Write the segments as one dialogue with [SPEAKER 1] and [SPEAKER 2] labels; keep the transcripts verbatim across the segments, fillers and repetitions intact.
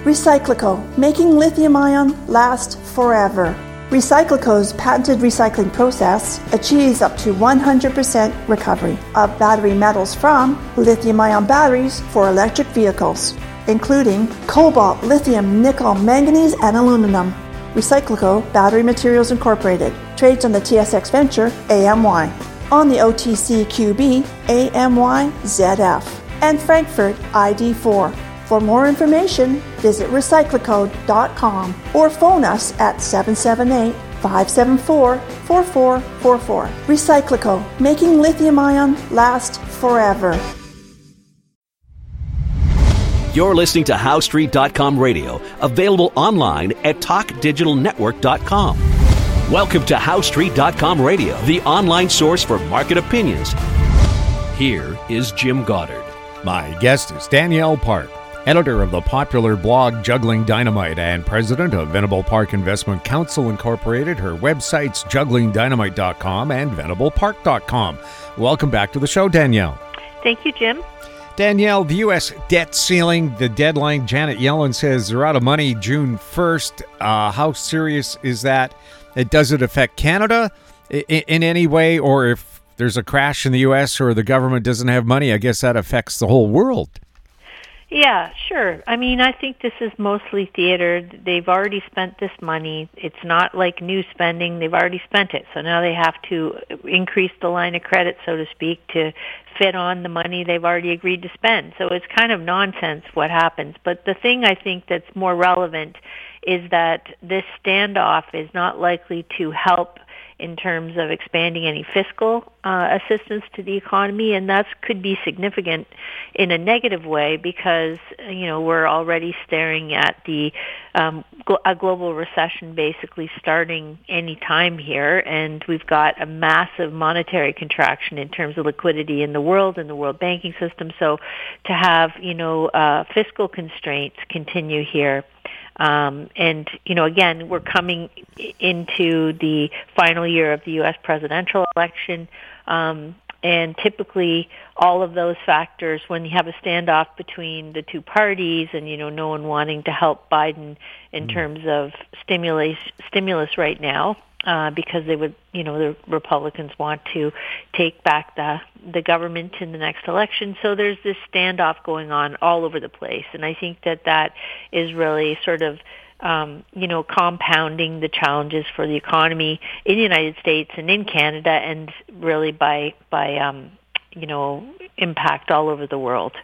[SPEAKER 1] Recyclico, making lithium-ion last forever. Recyclico's patented recycling process achieves up to one hundred percent recovery of battery metals from lithium-ion batteries for electric vehicles, including cobalt, lithium, nickel, manganese, and aluminum. Recyclico Battery Materials Incorporated trades on the T S X Venture A M Y, on the O T C Q B A M Y Z F, and Frankfurt I D four. For more information, visit recyclico dot com or phone us at seven seven eight, five seven four, four four four four. Recyclico, making lithium-ion last forever.
[SPEAKER 2] You're listening to How Street dot com radio, available online at talk digital network dot com. Welcome to How Street dot com radio, the online source for market opinions. Here is Jim Goddard.
[SPEAKER 3] My guest is Danielle Park, editor of the popular blog Juggling Dynamite and president of Venable Park Investment Counsel Incorporated. Her websites juggling dynamite dot com and venable park dot com. Welcome back to the show, Danielle.
[SPEAKER 4] Thank you, Jim.
[SPEAKER 3] Danielle, the U S debt ceiling, the deadline, Janet Yellen says they're out of money June first. Uh, how serious is that? It, does it affect Canada in, in any way? Or if there's a crash in the U S or the government doesn't have money, I guess that affects the whole world.
[SPEAKER 4] Yeah, sure. I mean, I think this is mostly theater. They've already spent this money. It's not like new spending. They've already spent it. So now they have to increase the line of credit, so to speak, to fit on the money they've already agreed to spend. So it's kind of nonsense what happens. But the thing I think that's more relevant is that this standoff is not likely to help in terms of expanding any fiscal uh, assistance to the economy, and that could be significant in a negative way because, you know, we're already staring at the um, gl- a global recession basically starting any time here, and we've got a massive monetary contraction in terms of liquidity in the world and the world banking system. So to have, you know, uh, fiscal constraints continue here, Um, and, you know, again, we're coming into the final year of the U S presidential election, um, and typically all of those factors, when you have a standoff between the two parties and, you know, no one wanting to help Biden in mm. terms of stimulus, stimulus right now, uh, because they would, you know, the Republicans want to take back the the government in the next election. So there's this standoff going on all over the place. And I think that that is really sort of, um, you know, compounding the challenges for the economy in the United States and in Canada, and really by, by um, you know, impact all over the world.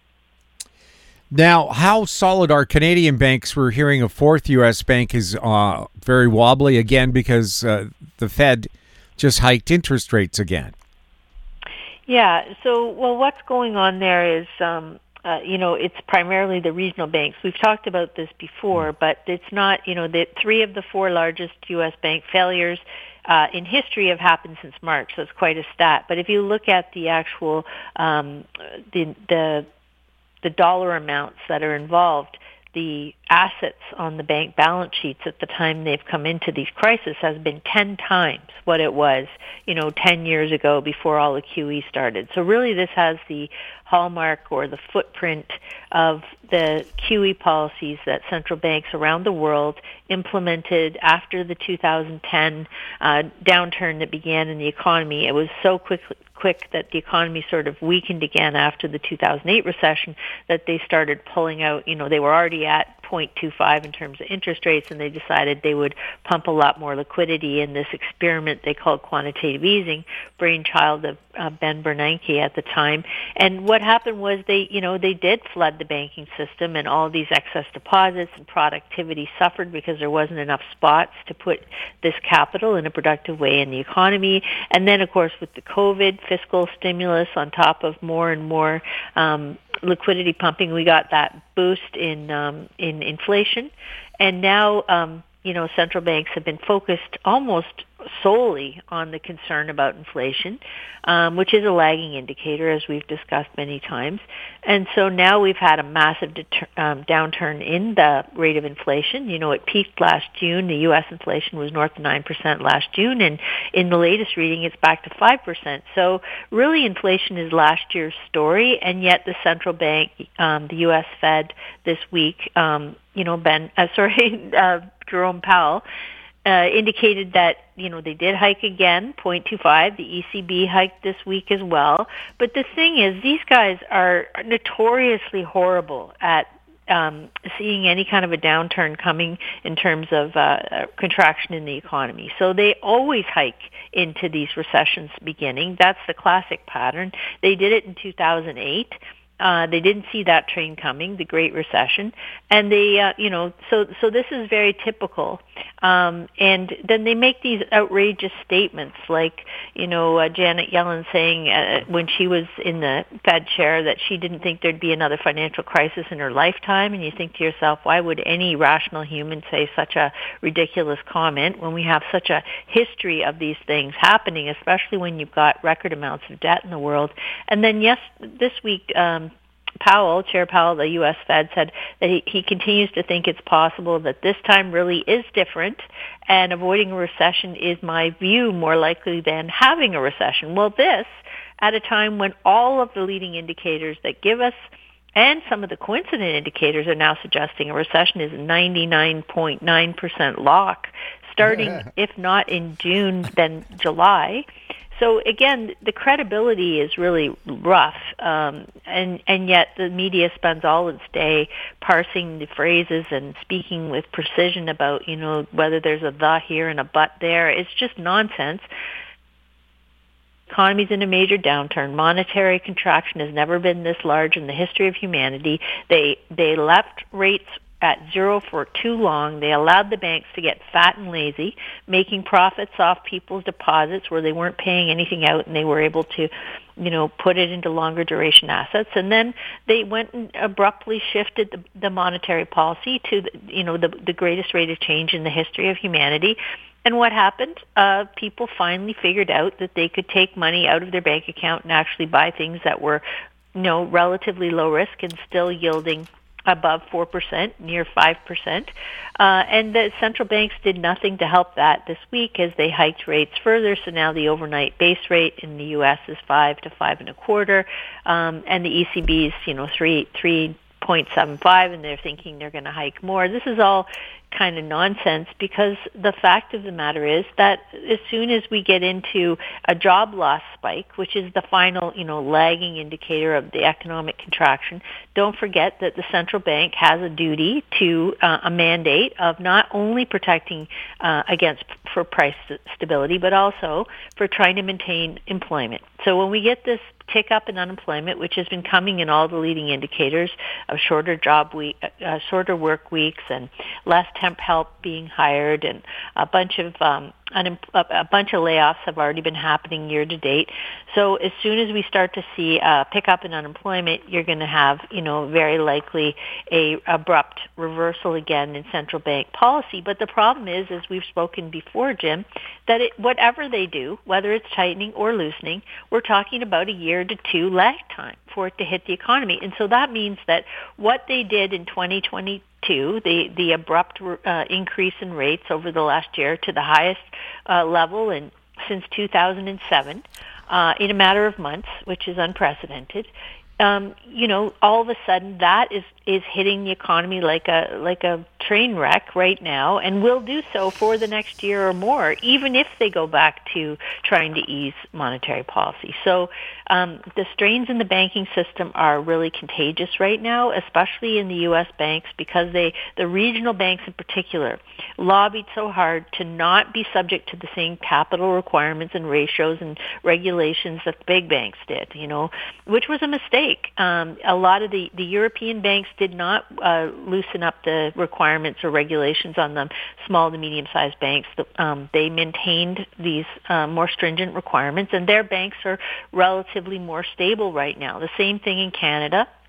[SPEAKER 3] Now, how solid are Canadian banks? We're hearing a fourth U S bank is uh, very wobbly again because uh, the Fed just hiked interest rates again.
[SPEAKER 4] Yeah, so, well, what's going on there is, um, uh, you know, it's primarily the regional banks. We've talked about this before, but it's not, you know, the three of the four largest U S bank failures uh, in history have happened since March, so it's quite a stat. But if you look at the actual, um, the, the, the dollar amounts that are involved, the assets on the bank balance sheets at the time they've come into these crises has been ten times what it was, you know, ten years ago before all the Q E started. So really this has the hallmark or the footprint of the Q E policies that central banks around the world implemented after the two thousand ten uh, downturn that began in the economy. It was so quick, quick that the economy sort of weakened again after the two thousand eight recession that they started pulling out, you know, they were already at zero point two five in terms of interest rates, and they decided they would pump a lot more liquidity in this experiment they called quantitative easing, brainchild of uh, Ben Bernanke at the time. And what happened was they, you know, they did flood the banking system, and all these excess deposits and productivity suffered because there wasn't enough spots to put this capital in a productive way in the economy. And then, of course, with the COVID fiscal stimulus on top of more and more um, liquidity pumping, we got that boost in um, in inflation. And now, um, you know, central banks have been focused almost solely on the concern about inflation, um, which is a lagging indicator, as we've discussed many times. And so now we've had a massive deter- um, downturn in the rate of inflation. You know, it peaked last June. The U S inflation was north of nine percent last June, and in the latest reading, it's back to five percent. So really, inflation is last year's story, and yet the central bank, um, the U S Fed, this week, um, you know, Ben, uh, sorry, uh, Jerome Powell, Uh, indicated that, you know, they did hike again, zero point two five. The E C B hiked this week as well. But the thing is, these guys are notoriously horrible at um, seeing any kind of a downturn coming in terms of uh, contraction in the economy. So they always hike into these recessions beginning. That's the classic pattern. They did it in two thousand eight. Uh, they didn't see that train coming, the Great Recession, and they, uh, you know, so so this is very typical. Um, and then they make these outrageous statements, like, you know, uh, Janet Yellen saying uh, when she was in the Fed chair that she didn't think there'd be another financial crisis in her lifetime. And you think to yourself, why would any rational human say such a ridiculous comment when we have such a history of these things happening, especially when you've got record amounts of debt in the world? And then, yes, this week, um, Powell, Chair Powell, the U S Fed, said that he, he continues to think it's possible that this time really is different, and avoiding a recession is, my view, more likely than having a recession. Well, this at a time when all of the leading indicators that give us, and some of the coincident indicators, are now suggesting a recession is ninety-nine point nine percent lock, starting, if not in June, then July. So again, the credibility is really rough, um, and and yet the media spends all its day parsing the phrases and speaking with precision about, you know, whether there's a the here and a but there. It's just nonsense. Economy's in a major downturn. Monetary contraction has never been this large in the history of humanity. They they left rates at zero for too long. They allowed the banks to get fat and lazy, making profits off people's deposits where they weren't paying anything out, and they were able to, you know, put it into longer duration assets. And then they went and abruptly shifted the, the monetary policy to, the, you know, the, the greatest rate of change in the history of humanity. And what happened? Uh, people finally figured out that they could take money out of their bank account and actually buy things that were, you know, relatively low risk and still yielding above four percent, near five percent. Uh, and the central banks did nothing to help that this week as they hiked rates further. So now the overnight base rate in the U S is five to five and a quarter. Um, and the E C B is, you know, three, three point seven five, and they're thinking they're going to hike more. This is all kind of nonsense, because the fact of the matter is that as soon as we get into a job loss spike, which is the final, you know, lagging indicator of the economic contraction, don't forget that the central bank has a duty to uh, a mandate of not only protecting uh, against for price stability, but also for trying to maintain employment. So when we get this tick up in unemployment, which has been coming in all the leading indicators of shorter job week, uh, shorter work weeks, and less temp help being hired, and a bunch of um, unem- a bunch of layoffs have already been happening year to date. So as soon as we start to see a pickup in unemployment, you're going to have, you know, very likely a abrupt reversal again in central bank policy. But the problem is, as we've spoken before, Jim, that it, whatever they do, whether it's tightening or loosening, we're talking about a year to two lag time for it to hit the economy. And so that means that what they did in twenty twenty-two, the, the abrupt uh, increase in rates over the last year to the highest uh, level in, since two thousand seven, uh, in a matter of months, which is unprecedented, um, you know, all of a sudden that is, is hitting the economy like a like a train wreck right now, and will do so for the next year or more, even if they go back to trying to ease monetary policy. So um, the strains in the banking system are really contagious right now, especially in the U S banks, because they, the regional banks in particular, lobbied so hard to not be subject to the same capital requirements and ratios and regulations that the big banks did, you know, which was a mistake. Um, a lot of the, the European banks did not uh, loosen up the requirements or regulations on the small to medium-sized banks. Um, they maintained these uh, more stringent requirements, and their banks are relatively more stable right now. The same thing in Canada.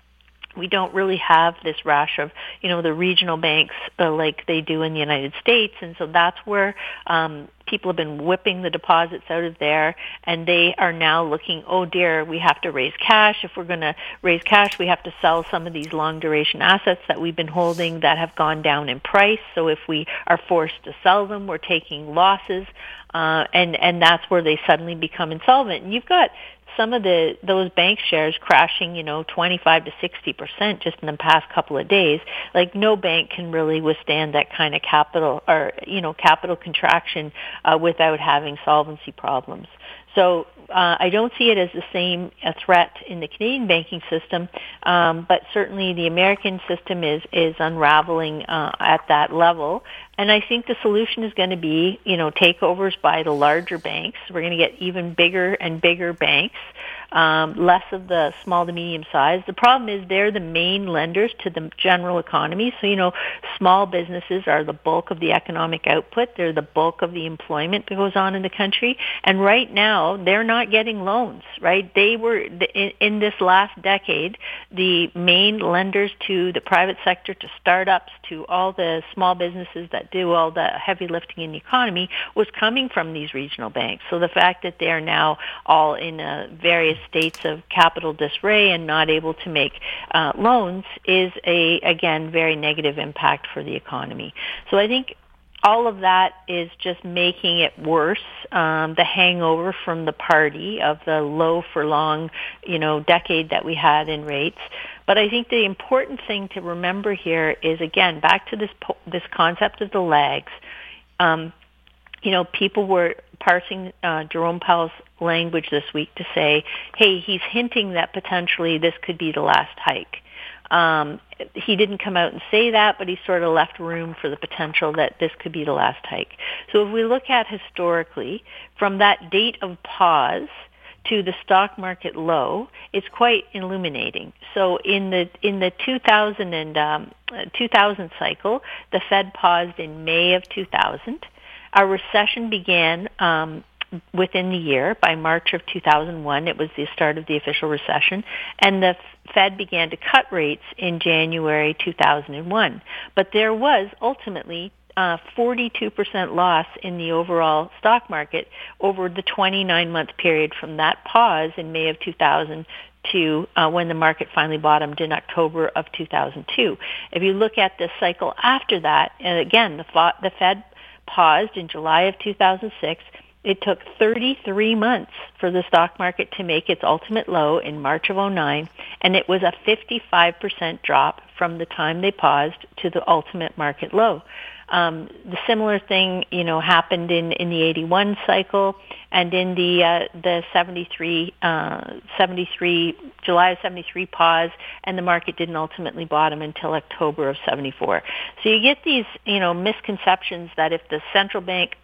[SPEAKER 4] we don't really have this rash of, you know, the regional banks uh, like they do in the United States. And so that's where um, people have been whipping the deposits out of there, and they are now looking, oh dear, we have to raise cash. If we're going to raise cash, we have to sell some of these long duration assets that we've been holding that have gone down in price. So if we are forced to sell them, we're taking losses, uh, and, and that's where they suddenly become insolvent. And you've got some of the those bank shares crashing, you know, twenty-five to sixty percent just in the past couple of days. Like, no bank can really withstand that kind of capital or, you know, capital contraction uh, without having solvency problems. So uh, I don't see it as the same a threat in the Canadian banking system, um, but certainly the American system is is unraveling uh, at that level. And I think the solution is going to be, you know, takeovers by the larger banks. We're going to get even bigger and bigger banks, um, less of the small to medium size. The problem is they're the main lenders to the general economy. So, you know, small businesses are the bulk of the economic output. They're the bulk of the employment that goes on in the country. And right now, they're not getting loans, right? They were, in, in this last decade, the main lenders to the private sector, to startups, to all the small businesses that do all the heavy lifting in the economy was coming from these regional banks. So the fact that they are now all in uh, various states of capital disarray and not able to make uh, loans is a, again, very negative impact for the economy. So I think all of that is just making it worse. Um, the hangover from the party of the low for long, you know, decade that we had in rates. But I think the important thing to remember here is, again, back to this po- this concept of the lags. Um, you know, people were parsing uh, Jerome Powell's language this week to say, hey, he's hinting that potentially this could be the last hike. Um, he didn't come out and say that, but he sort of left room for the potential that this could be the last hike. So if we look at historically, from that date of pause to the stock market low, it's quite illuminating. So in the in the two thousand and um, two thousand cycle, the Fed paused in May of two thousand. Our recession began um, within the year. By March of two thousand one, it was the start of the official recession, and the Fed began to cut rates in January two thousand one. But there was ultimately Uh, forty-two percent loss in the overall stock market over the twenty-nine month period from that pause in May of two thousand to uh, when the market finally bottomed in October of two thousand two. If you look at the cycle after that, and again, the, fa- the Fed paused in July of two thousand six. It took thirty-three months for the stock market to make its ultimate low in March of oh nine, and it was a fifty-five percent drop from the time they paused to the ultimate market low. Um, the similar thing, you know, happened in, in the eighty-one cycle and in the uh, the seventy-three, uh, seventy-three July of seventy-three pause, and the market didn't ultimately bottom until October of seventy-four. So you get these, you know, misconceptions that if the central bank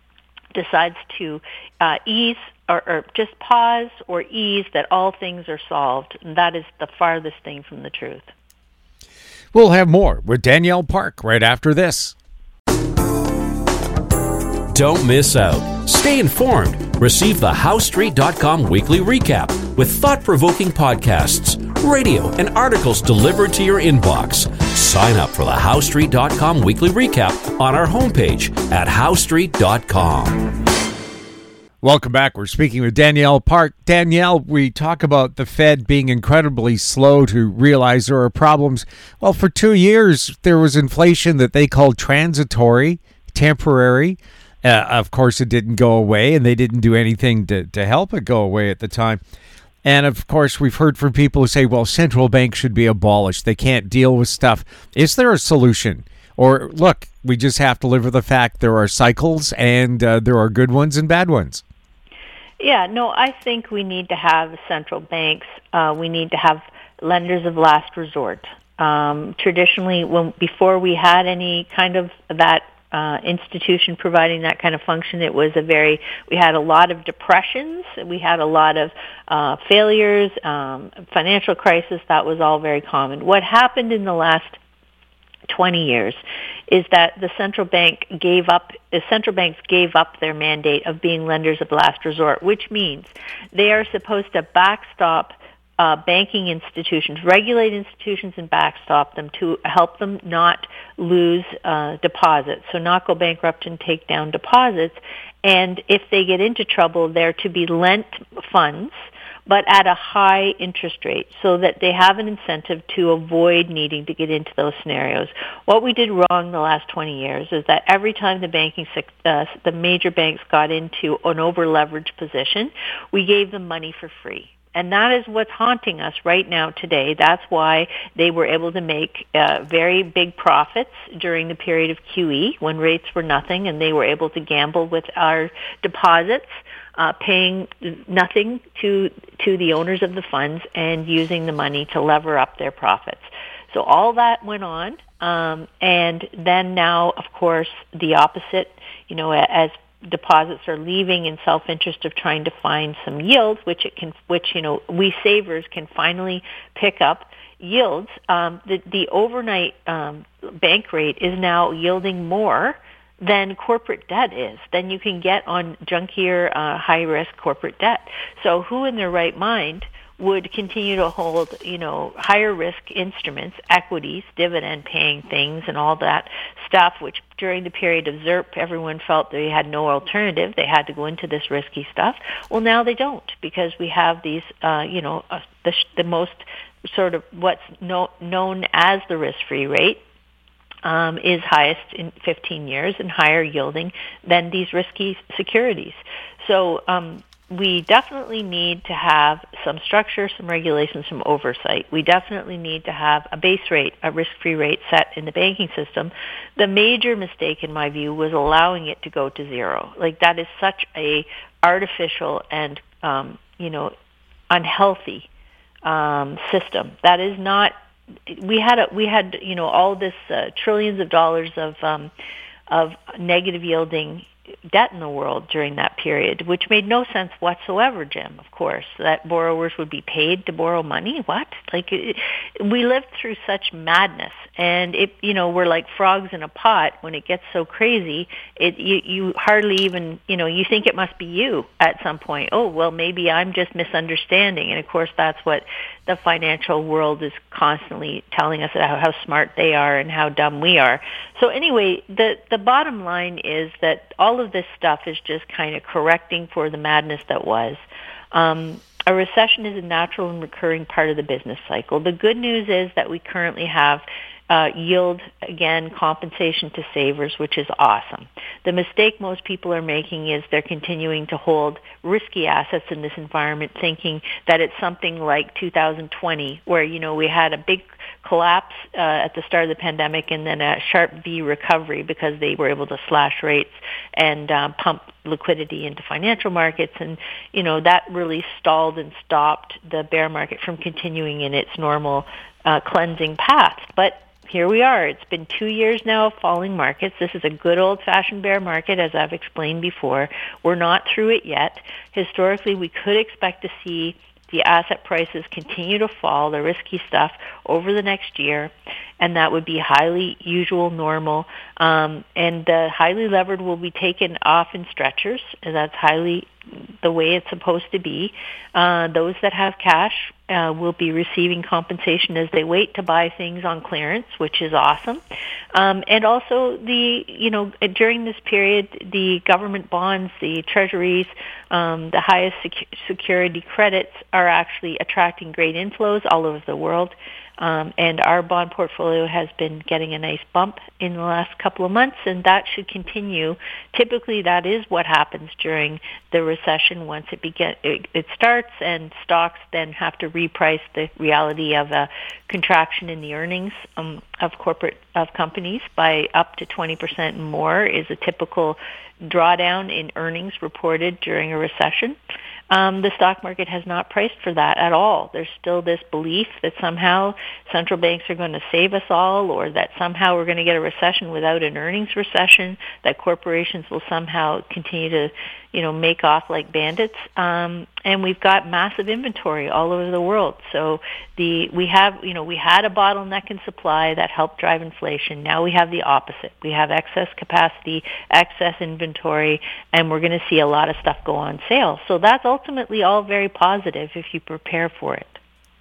[SPEAKER 4] decides to uh, ease or, or just pause or ease, that all things are solved. And that is the farthest thing from the truth.
[SPEAKER 3] We'll have more with Danielle Park right after this.
[SPEAKER 2] Don't miss out. Stay informed. Receive the House Street dot com weekly recap with thought-provoking podcasts, radio, and articles delivered to your inbox. Sign up for the House Street dot com weekly recap on our homepage at House Street dot com.
[SPEAKER 3] Welcome back. We're speaking with Danielle Park. Danielle, we talk about the Fed being incredibly slow to realize there are problems. Well, for two years, there was inflation that they called transitory, temporary. Uh, of course, it didn't go away, and they didn't do anything to, to help it go away at the time. And, of course, we've heard from people who say, well, central banks should be abolished. They can't deal with stuff. Is there a solution? Or, look, we just have to live with the fact there are cycles, and uh, there are good ones and bad ones.
[SPEAKER 4] Yeah, no, I think we need to have central banks. Uh, we need to have lenders of last resort. Um, traditionally, when before we had any kind of that uh, institution providing that kind of function, it was a very, we had a lot of depressions, we had a lot of uh, failures, um, financial crisis, that was all very common. What happened in the last twenty years is that the central bank gave up, the central banks gave up their mandate of being lenders of last resort, which means they are supposed to backstop uh, banking institutions, regulate institutions and backstop them to help them not lose uh, deposits, so not go bankrupt and take down deposits. And if they get into trouble, they're to be lent funds, but at a high interest rate, so that they have an incentive to avoid needing to get into those scenarios. What we did wrong the last twenty years is that every time the banking, uh, the major banks got into an over-leveraged position, we gave them money for free. And that is what's haunting us right now today. That's why they were able to make uh, very big profits during the period of Q E when rates were nothing, and they were able to gamble with our deposits, uh, paying nothing to to the owners of the funds and using the money to lever up their profits. So all that went on, um, and then now, of course, the opposite, you know, as deposits are leaving in self-interest of trying to find some yield, which it can, which, you know, we savers can finally pick up yields. Um, the, the overnight um, bank rate is now yielding more than corporate debt is, than you can get on junkier, uh, high-risk corporate debt. So who in their right mind would continue to hold, you know, higher risk instruments, equities, dividend paying things and all that stuff, which during the period of ZIRP, everyone felt they had no alternative. They had to go into this risky stuff. Well, now they don't, because we have these, uh, you know, uh, the, the most sort of what's no, known as the risk-free rate um, is highest in fifteen years and higher yielding than these risky securities. So, um, we definitely need to have some structure, some regulations, some oversight. We definitely need to have a base rate, a risk-free rate set in the banking system. The major mistake, in my view, was allowing it to go to zero. Like, that is such a artificial and, um, you know, unhealthy um, system. That is not. We had a, we had you know all this uh, trillions of dollars of um, of negative yielding debt in the world during that period, which made no sense whatsoever, Jim, of course, that borrowers would be paid to borrow money. What? Like, it, we lived through such madness, and it, you know, we're like frogs in a pot. When it gets so crazy, it, you, you hardly even, you know, you think it must be you at some point. Oh, well, maybe I'm just misunderstanding. And of course, that's what the financial world is constantly telling us about how smart they are and how dumb we are. So anyway, the, the bottom line is that all of this stuff is just kind of correcting for the madness that was. Um, a recession is a natural and recurring part of the business cycle. The good news is that we currently have uh, yield, again, compensation to savers, which is awesome. The mistake most people are making is they're continuing to hold risky assets in this environment, thinking that it's something like two thousand twenty, where, you know, we had a big collapse uh, at the start of the pandemic and then a sharp V recovery because they were able to slash rates and uh, pump liquidity into financial markets. And, you know, that really stalled and stopped the bear market from continuing in its normal uh, cleansing path. But here we are. It's been two years now of falling markets. This is a good old-fashioned bear market, as I've explained before. We're not through it yet. Historically, we could expect to see the asset prices continue to fall, the risky stuff, over the next year, and that would be highly usual, normal. Um, and the highly levered will be taken off in stretchers, and that's highly the way it's supposed to be. Uh, those that have cash uh, will be receiving compensation as they wait to buy things on clearance, which is awesome. Um, and also, the you know during this period, the government bonds, the treasuries, um, the highest sec- security credits are actually attracting great inflows all over the world. Um, and our bond portfolio has been getting a nice bump in the last couple of months, and that should continue. Typically, that is what happens during the recession. Once it begin, it, it starts, and stocks then have to reprice the reality of a contraction in the earnings um, of corporate of companies by up to twenty percent and more is a typical drawdown in earnings reported during a recession. Um, the stock market has not priced for that at all. There's still this belief that somehow central banks are going to save us all, or that somehow we're going to get a recession without an earnings recession, that corporations will somehow continue to, you know, make off like bandits. Um, and we've got massive inventory all over the world. So the we have, you know, we had a bottleneck in supply that helped drive inflation. Now we have the opposite. We have excess capacity, excess inventory, and we're going to see a lot of stuff go on sale. So that's ultimately all very positive if you prepare for it.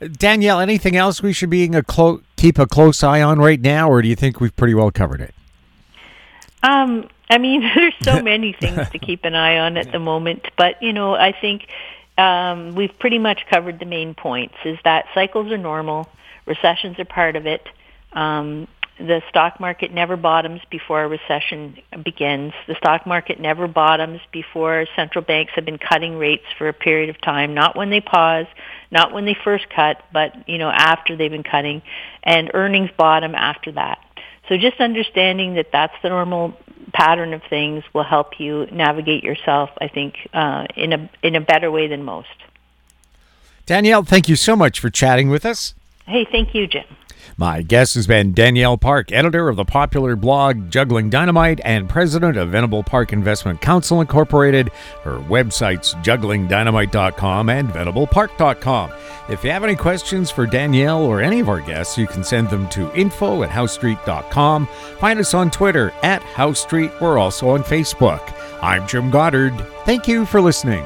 [SPEAKER 3] Danielle, anything else we should be a clo- keep a close eye on right now, or do you think we've pretty well covered it?
[SPEAKER 4] Um, I mean, there's so many things to keep an eye on at the moment, but, you know, I think um, we've pretty much covered the main points, is that cycles are normal, recessions are part of it. Um, the stock market never bottoms before a recession begins. The stock market never bottoms before central banks have been cutting rates for a period of time, not when they pause, not when they first cut, but, you know, after they've been cutting, and earnings bottom after that. So just understanding that that's the normal pattern of things will help you navigate yourself, I think, uh, in a in a better way than most.
[SPEAKER 3] Danielle, thank you so much for chatting with us.
[SPEAKER 4] Hey, thank you, Jim.
[SPEAKER 3] My guest has been Danielle Park, editor of the popular blog Juggling Dynamite and president of Venable Park Investment Counsel Incorporated. Her websites juggling dynamite dot com and venable park dot com. If you have any questions for Danielle or any of our guests, you can send them to info at house street dot com. Find us on Twitter at House Street. We're also on Facebook. I'm Jim Goddard. Thank you for listening.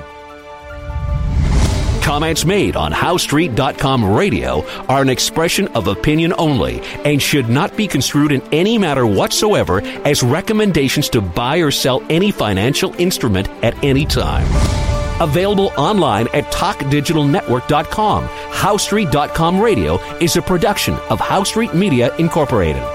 [SPEAKER 2] Comments made on house street dot com radio are an expression of opinion only and should not be construed in any matter whatsoever as recommendations to buy or sell any financial instrument at any time. Available online at talk digital network dot com. house street dot com radio is a production of House Street Media Incorporated.